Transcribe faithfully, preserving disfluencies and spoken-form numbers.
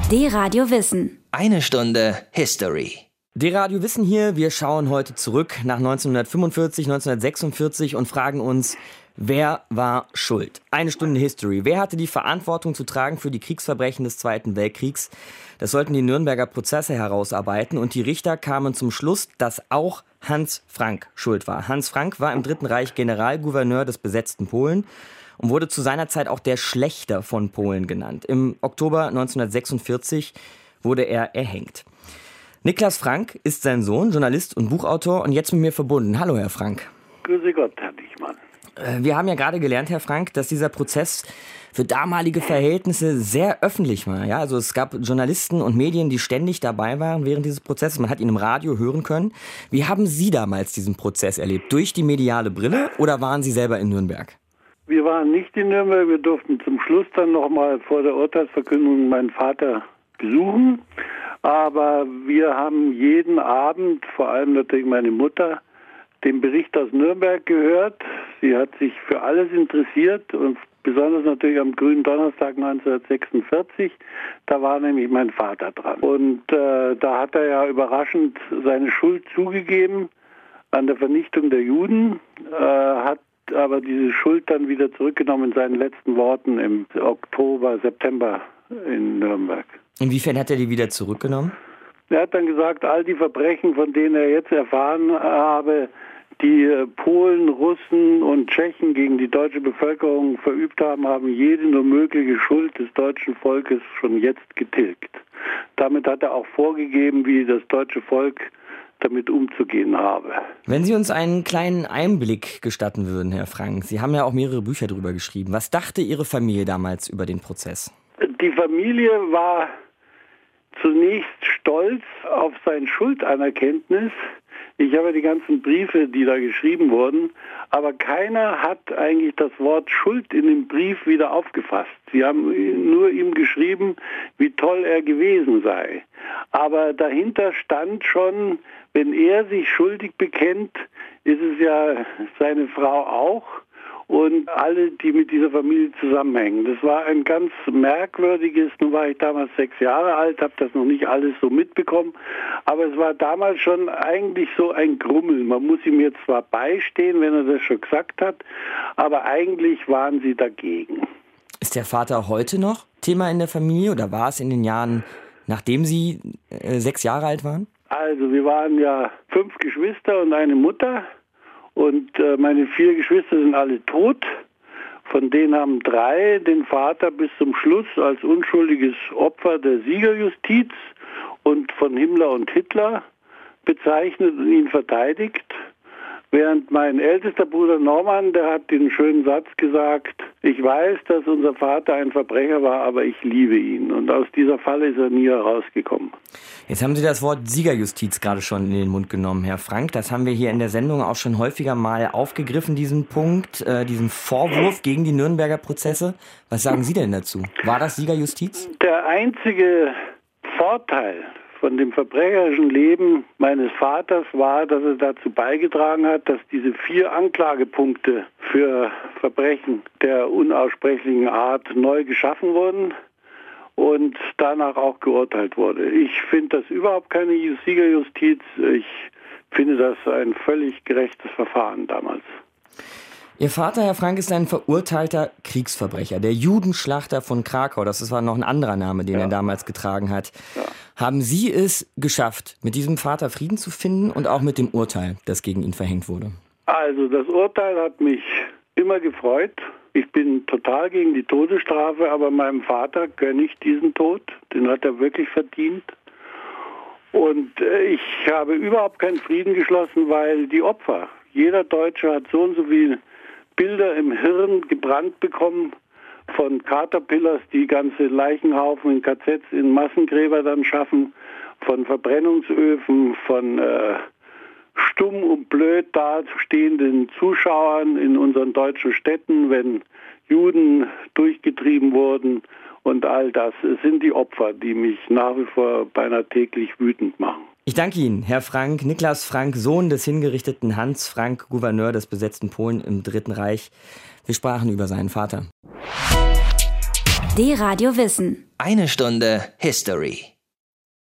D-Radio Wissen. Eine Stunde History. D-Radio Wissen hier. Wir schauen heute zurück nach neunzehnhundertfünfundvierzig, neunzehnhundertsechsundvierzig und fragen uns, wer war schuld? Eine Stunde History. Wer hatte die Verantwortung zu tragen für die Kriegsverbrechen des Zweiten Weltkriegs? Das sollten die Nürnberger Prozesse herausarbeiten und die Richter kamen zum Schluss, dass auch Hans Frank schuld war. Hans Frank war im Dritten Reich Generalgouverneur des besetzten Polen und wurde zu seiner Zeit auch der Schlächter von Polen genannt. Im Oktober neunzehnhundertsechsundvierzig wurde er erhängt. Niklas Frank ist sein Sohn, Journalist und Buchautor und jetzt mit mir verbunden. Hallo, Herr Frank. Grüße Gott, Herr Dichmann. Wir haben ja gerade gelernt, Herr Frank, dass dieser Prozess für damalige Verhältnisse sehr öffentlich war. Ja, also es gab Journalisten und Medien, die ständig dabei waren während dieses Prozesses. Man hat ihn im Radio hören können. Wie haben Sie damals diesen Prozess erlebt? Durch die mediale Brille oder waren Sie selber in Nürnberg? Wir waren nicht in Nürnberg. Wir durften zum Schluss dann nochmal vor der Urteilsverkündung meinen Vater besuchen. Aber wir haben jeden Abend, vor allem natürlich meine Mutter, den Bericht aus Nürnberg gehört. Sie hat sich für alles interessiert und besonders natürlich am grünen Donnerstag neunzehnhundertsechsundvierzig. Da war nämlich mein Vater dran. Und äh, da hat er ja überraschend seine Schuld zugegeben an der Vernichtung der Juden, äh, hat aber diese Schuld dann wieder zurückgenommen in seinen letzten Worten im Oktober, September in Nürnberg. Inwiefern hat er die wieder zurückgenommen? Er hat dann gesagt, all die Verbrechen, von denen er jetzt erfahren habe, die Polen, Russen und Tschechen gegen die deutsche Bevölkerung verübt haben, haben jede nur mögliche Schuld des deutschen Volkes schon jetzt getilgt. Damit hat er auch vorgegeben, wie das deutsche Volk damit umzugehen habe. Wenn Sie uns einen kleinen Einblick gestatten würden, Herr Frank, Sie haben ja auch mehrere Bücher darüber geschrieben. Was dachte Ihre Familie damals über den Prozess? Die Familie war zunächst stolz auf sein Schuldanerkenntnis. Ich habe die ganzen Briefe, die da geschrieben wurden, aber keiner hat eigentlich das Wort Schuld in dem Brief wieder aufgefasst. Sie haben nur ihm geschrieben, wie toll er gewesen sei. Aber dahinter stand schon, wenn er sich schuldig bekennt, ist es ja seine Frau auch und alle, die mit dieser Familie zusammenhängen. Das war ein ganz merkwürdiges, nun war ich damals sechs Jahre alt, habe das noch nicht alles so mitbekommen, aber es war damals schon eigentlich so ein Grummel. Man muss ihm jetzt zwar beistehen, wenn er das schon gesagt hat, aber eigentlich waren sie dagegen. Ist der Vater heute noch Thema in der Familie oder war es in den Jahren, nachdem Sie äh, sechs Jahre alt waren? Also wir waren ja fünf Geschwister und eine Mutter. Und äh, meine vier Geschwister sind alle tot. Von denen haben drei den Vater bis zum Schluss als unschuldiges Opfer der Siegerjustiz und von Himmler und Hitler bezeichnet und ihn verteidigt. Während mein ältester Bruder Norman, der hat den schönen Satz gesagt, ich weiß, dass unser Vater ein Verbrecher war, aber ich liebe ihn. Und aus dieser Falle ist er nie herausgekommen. Jetzt haben Sie das Wort Siegerjustiz gerade schon in den Mund genommen, Herr Frank. Das haben wir hier in der Sendung auch schon häufiger mal aufgegriffen, diesen Punkt, äh, diesen Vorwurf gegen die Nürnberger Prozesse. Was sagen Sie denn dazu? War das Siegerjustiz? Der einzige Vorteil von dem verbrecherischen Leben meines Vaters war, dass er dazu beigetragen hat, dass diese vier Anklagepunkte für Verbrechen der unaussprechlichen Art neu geschaffen wurden und danach auch geurteilt wurde. Ich finde das überhaupt keine Siegerjustiz. Ich finde das ein völlig gerechtes Verfahren damals. Ihr Vater, Herr Frank, ist ein verurteilter Kriegsverbrecher, der Judenschlachter von Krakau. Das war noch ein anderer Name, den ja. er damals getragen hat. Ja. Haben Sie es geschafft, mit diesem Vater Frieden zu finden und auch mit dem Urteil, das gegen ihn verhängt wurde? Also das Urteil hat mich immer gefreut. Ich bin total gegen die Todesstrafe, aber meinem Vater gönne ich diesen Tod. Den hat er wirklich verdient. Und ich habe überhaupt keinen Frieden geschlossen, weil die Opfer, jeder Deutsche hat so und so viele Bilder im Hirn gebrannt bekommen von Caterpillars, die ganze Leichenhaufen in K Zs, in Massengräber dann schaffen, von Verbrennungsöfen, von äh, stumm und blöd dastehenden Zuschauern in unseren deutschen Städten, wenn Juden durchgetrieben wurden und all das. Es sind die Opfer, die mich nach wie vor beinahe täglich wütend machen. Ich danke Ihnen, Herr Frank, Niklas Frank, Sohn des hingerichteten Hans Frank, Gouverneur des besetzten Polen im Dritten Reich. Wir sprachen über seinen Vater. D-Radio Wissen. Eine Stunde History.